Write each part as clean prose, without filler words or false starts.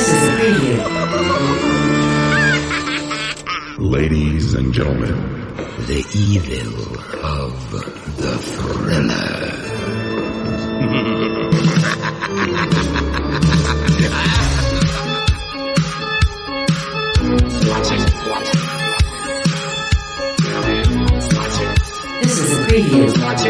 This is a preview. Ladies and gentlemen, the evil of the thriller. This is a preview.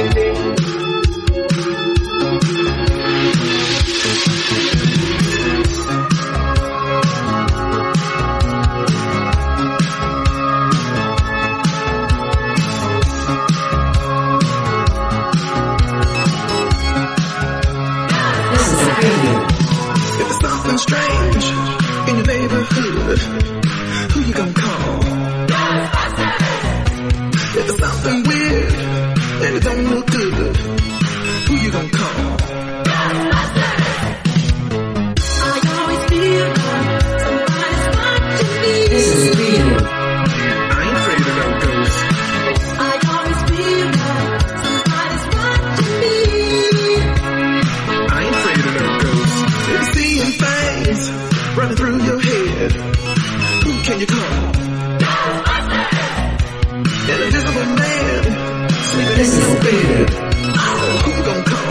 If there's something strange in your neighborhood, who you gonna call? If there's something weird and it don't look good, who you gonna call? I always feel like somebody's watching me. This is a preview. I ain't afraid of no ghosts. I always feel like somebody's watching me. I ain't afraid of no ghosts. If you're seeing things running through your head, who can you call? An invisible man sleeping in your bed, who you gonna call?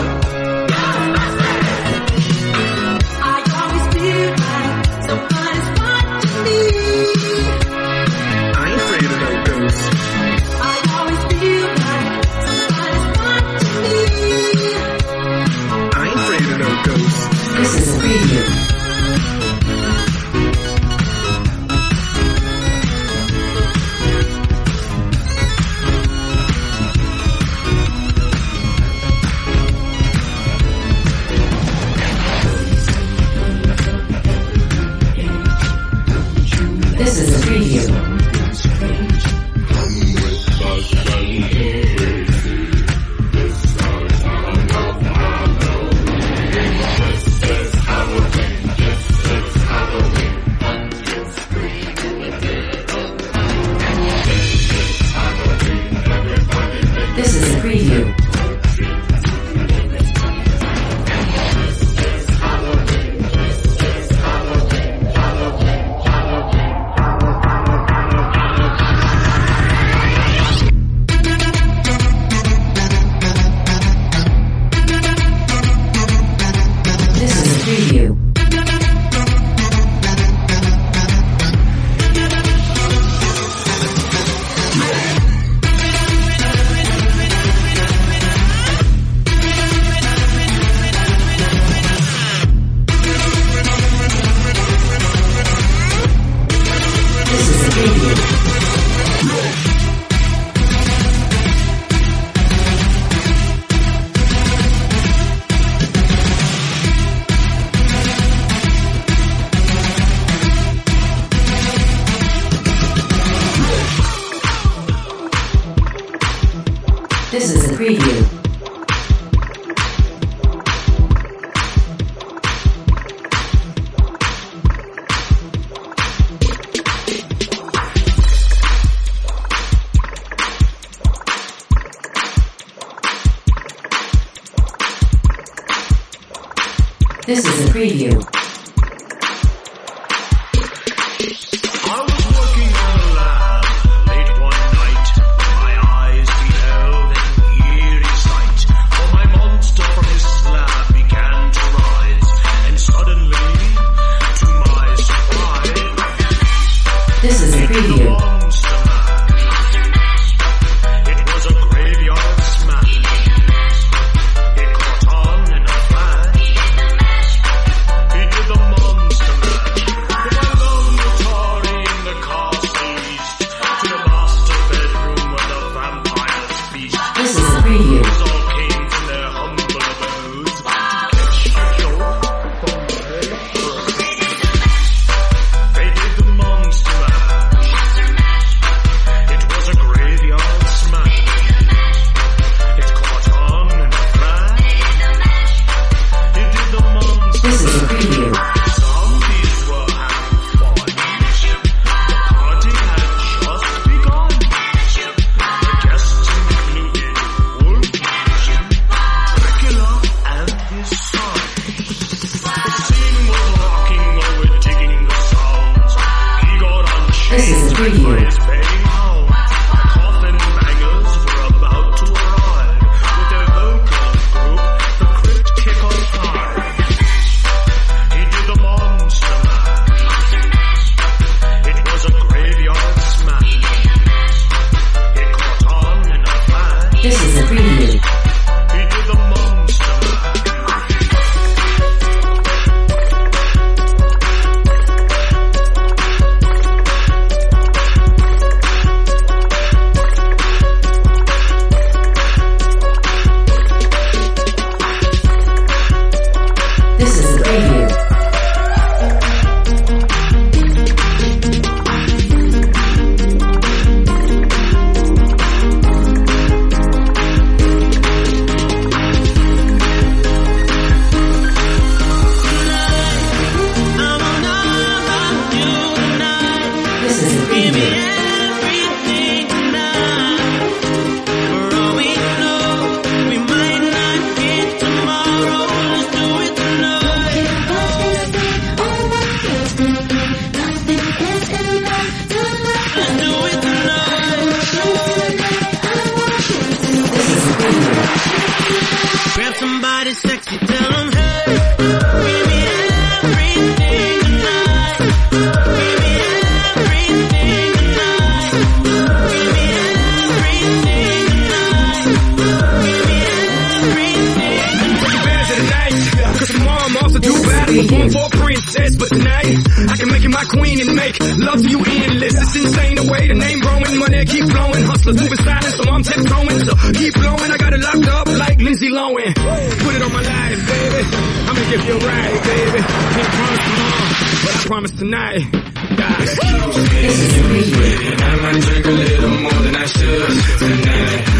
I always feel like somebody's watching me. I ain't afraid of no ghosts. I always feel like somebody's watching me. I ain't afraid of no ghosts. This is a preview. This is a preview. This is a preview. This is a preview. This is a preview. This is a preview. This is a preview. I was working on a lab late one night. My eyes beheld an eerie sight. For my monster from his slab began to rise, and suddenly, to my surprise, This is a preview. Monster Mash. It was a graveyard smash. It caught on in a flash. He did the Monster Mash. With my lone Atari in the castle east, to the master bedroom where the vampires feast. This is a preview. These all came from their humble abodes to catch a joke from the head. They did the Monster Mash. It was a graveyard smash. It caught on in a flash. It did the Monster This is a preview. Zombies were having fun. The party had just begun. The guests included Wolf, This is a preview. He did the monster This is a preview. This is a preview. Grab somebody sexy, tell them, hey, give me everything tonight. Give me everything tonight. Give me everything tonight. Give me everything tonight. Tonight, cause tomorrow I'm also too bad. I'm born for a princess, but tonight I can make you my queen and make love to you endless. It's insane the way the name growing, money keep flowing. Hustlers moving silent, so I'm tiptoeing. So keep blowing, I got it locked up like Lindsay Lohan. Put it on my life, baby. I'ma give you a ride, baby. Can't promise tomorrow, but I promise tonight. God. This is a preview. I might drink a little more than I should tonight.